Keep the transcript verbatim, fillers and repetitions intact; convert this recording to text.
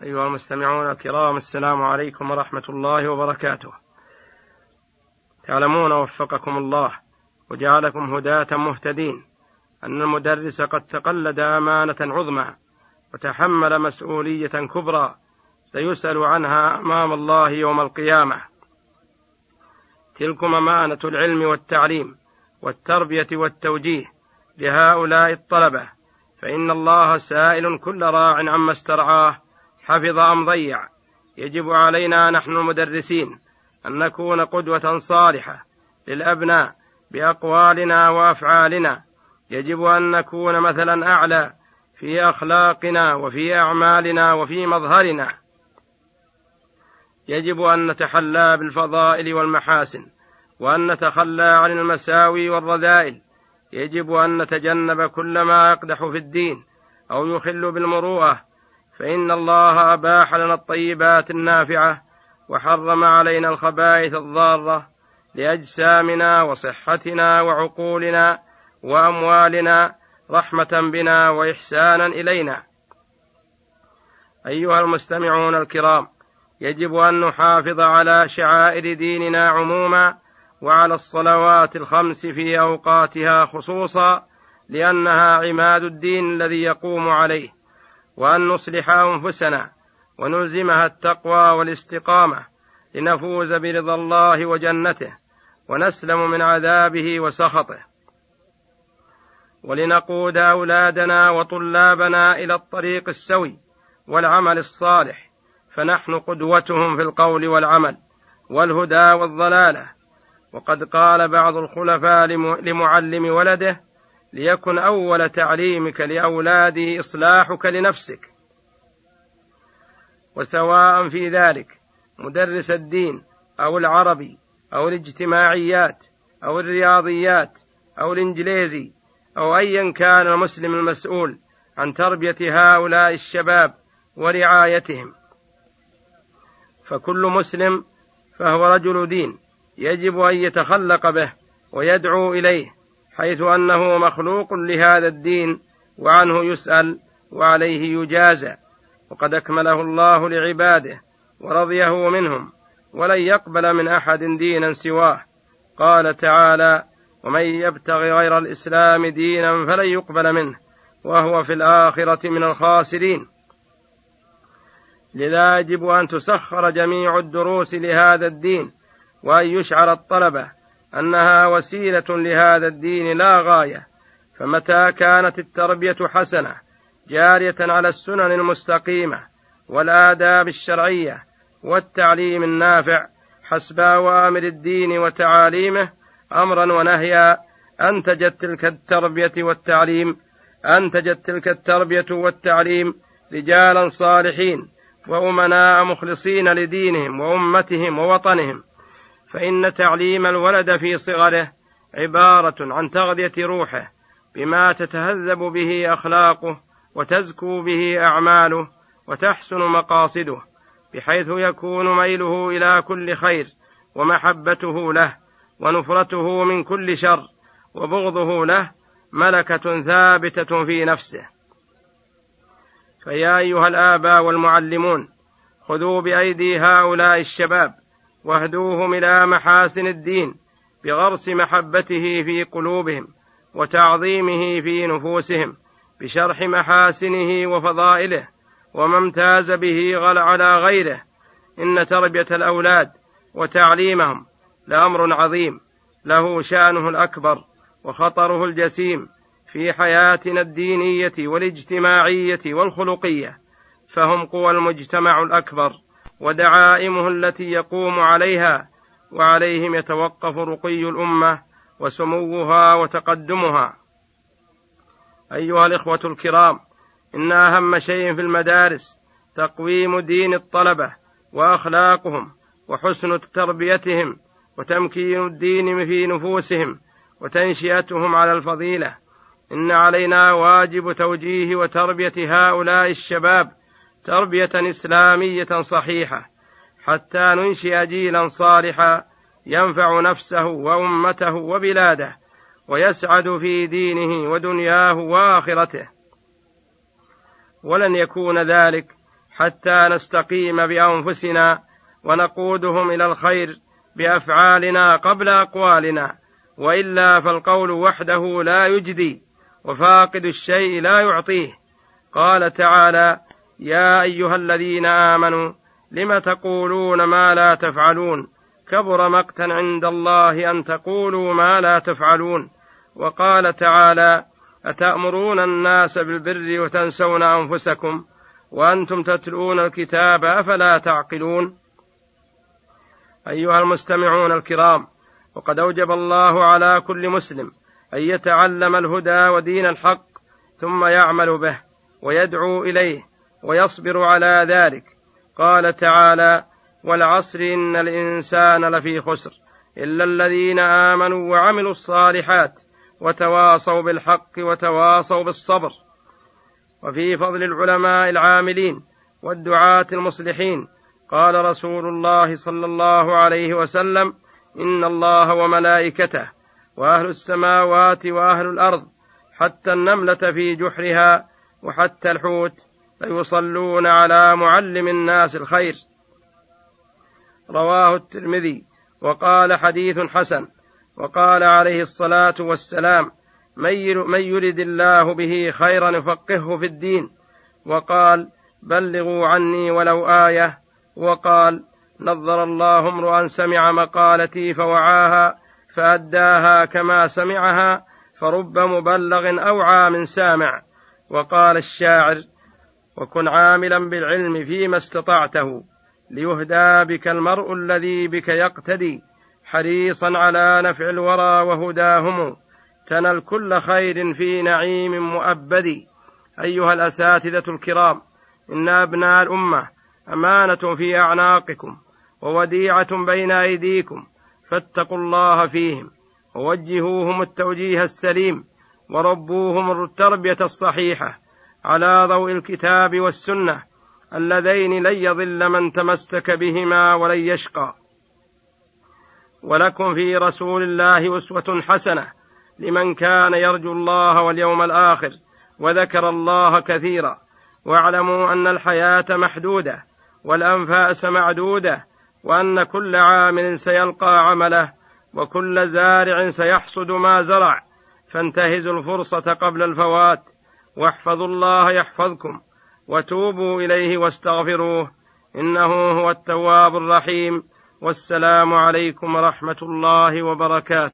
أيها المستمعون الكرام، السلام عليكم ورحمة الله وبركاته. تعلمون وفقكم الله وجعلكم هداة مهتدين أن المدرس قد تقلد أمانة عظمى وتحمل مسؤولية كبرى سيسأل عنها أمام الله يوم القيامة. تلكم أمانة العلم والتعليم والتربية والتوجيه لهؤلاء الطلبة، فإن الله سائل كل راع عما استرعاه حفظ أم ضيع. يجب علينا نحن المدرسين أن نكون قدوة صالحة للأبناء بأقوالنا وأفعالنا. يجب أن نكون مثلا أعلى في أخلاقنا وفي أعمالنا وفي مظهرنا. يجب أن نتحلى بالفضائل والمحاسن وأن نتخلى عن المساوي والرذائل. يجب أن نتجنب كل ما يقدح في الدين أو يخل بالمروءة، فإن الله أباح لنا الطيبات النافعة وحرم علينا الخبائث الضارة لأجسامنا وصحتنا وعقولنا وأموالنا رحمة بنا وإحسانا إلينا. أيها المستمعون الكرام، يجب أن نحافظ على شعائر ديننا عموما وعلى الصلوات الخمس في أوقاتها خصوصا، لأنها عماد الدين الذي يقوم عليه، وأن نصلح أنفسنا ونلزمها التقوى والاستقامة لنفوز برضا الله وجنته ونسلم من عذابه وسخطه، ولنقود أولادنا وطلابنا إلى الطريق السوي والعمل الصالح، فنحن قدوتهم في القول والعمل والهدى والضلالة. وقد قال بعض الخلفاء لمعلم ولده: ليكن أول تعليمك لأولاده إصلاحك لنفسك. وسواء في ذلك مدرس الدين أو العربي أو الاجتماعيات أو الرياضيات أو الإنجليزي أو أيا كان المسلم المسؤول عن تربية هؤلاء الشباب ورعايتهم، فكل مسلم فهو رجل دين يجب أن يتخلق به ويدعو إليه، حيث أنه مخلوق لهذا الدين وعنه يسأل وعليه يجازى. وقد أكمله الله لعباده ورضيه منهم، ولن يقبل من أحد دينا سواه. قال تعالى: ومن يبتغ غير الإسلام دينا فلن يقبل منه وهو في الآخرة من الخاسرين. لذا يجب أن تسخر جميع الدروس لهذا الدين، وأن يشعر الطلبة أنها وسيلة لهذا الدين لا غاية. فمتى كانت التربية حسنة جارية على السنن المستقيمة والآداب الشرعية والتعليم النافع حسب أوامر الدين وتعاليمه أمرا ونهيا، أنتجت تلك التربية والتعليم أنتجت تلك التربية والتعليم رجالا صالحين وأمناء مخلصين لدينهم وأمتهم ووطنهم. فإن تعليم الولد في صغره عبارة عن تغذية روحه بما تتهذب به أخلاقه وتزكو به أعماله وتحسن مقاصده، بحيث يكون ميله إلى كل خير ومحبته له ونفرته من كل شر وبغضه له ملكة ثابتة في نفسه. فيا أيها الآباء والمعلمون، خذوا بأيدي هؤلاء الشباب واهدوهم إلى محاسن الدين بغرس محبته في قلوبهم وتعظيمه في نفوسهم، بشرح محاسنه وفضائله وما امتاز به على غيره. إن تربية الأولاد وتعليمهم لأمر عظيم له شأنه الأكبر وخطره الجسيم في حياتنا الدينية والاجتماعية والخلقية، فهم قوى المجتمع الأكبر ودعائمه التي يقوم عليها، وعليهم يتوقف رقي الأمة وسموها وتقدمها. أيها الإخوة الكرام، إن أهم شيء في المدارس تقويم دين الطلبة وأخلاقهم وحسن تربيتهم وتمكين الدين في نفوسهم وتنشئتهم على الفضيلة. إن علينا واجب توجيه وتربية هؤلاء الشباب تربية إسلامية صحيحة، حتى ننشئ جيلا صالحا ينفع نفسه وأمته وبلاده ويسعد في دينه ودنياه وآخرته. ولن يكون ذلك حتى نستقيم بأنفسنا ونقودهم إلى الخير بأفعالنا قبل أقوالنا، وإلا فالقول وحده لا يجدي، وفاقد الشيء لا يعطيه. قال تعالى: يا أيها الذين آمنوا لم تقولون ما لا تفعلون، كبر مقتا عند الله أن تقولوا ما لا تفعلون. وقال تعالى: أتأمرون الناس بالبر وتنسون أنفسكم وأنتم تتلون الكتاب أفلا تعقلون. أيها المستمعون الكرام، وقد أوجب الله على كل مسلم أن يتعلم الهدى ودين الحق، ثم يعمل به ويدعو إليه ويصبر على ذلك. قال تعالى: والعصر إن الإنسان لفي خسر إلا الذين آمنوا وعملوا الصالحات وتواصوا بالحق وتواصوا بالصبر. وفي فضل العلماء العاملين والدعاة المصلحين قال رسول الله صلى الله عليه وسلم: إن الله وملائكته وأهل السماوات وأهل الأرض حتى النملة في جحرها وحتى الحوت ليصلون على معلم الناس الخير. رواه الترمذي وقال: حديث حسن. وقال عليه الصلاة والسلام: من يرد الله به خيرا يفقهه في الدين. وقال: بلغوا عني ولو آية. وقال: نظر الله امرؤا سمع مقالتي فوعاها فأداها كما سمعها، فرب مبلغ أوعى من سامع. وقال الشاعر: وكن عاملا بالعلم فيما استطعته، ليهدى بك المرء الذي بك يقتدي، حريصا على نفع الورى وهداهم، تنل كل خير في نعيم مؤبد. أيها الأساتذة الكرام، إن أبناء الأمة أمانة في أعناقكم ووديعة بين أيديكم، فاتقوا الله فيهم ووجهوهم التوجيه السليم، وربوهم التربية الصحيحة على ضوء الكتاب والسنة اللذين لن يضل من تمسك بهما ولن يشقى. ولكم في رسول الله أسوة حسنة لمن كان يرجو الله واليوم الآخر وذكر الله كثيرا. واعلموا أن الحياة محدودة والأنفاس معدودة، وأن كل عامل سيلقى عمله، وكل زارع سيحصد ما زرع، فانتهزوا الفرصة قبل الفوات، واحفظوا الله يحفظكم، وتوبوا إليه واستغفروه، إنه هو التواب الرحيم. والسلام عليكم ورحمة الله وبركاته.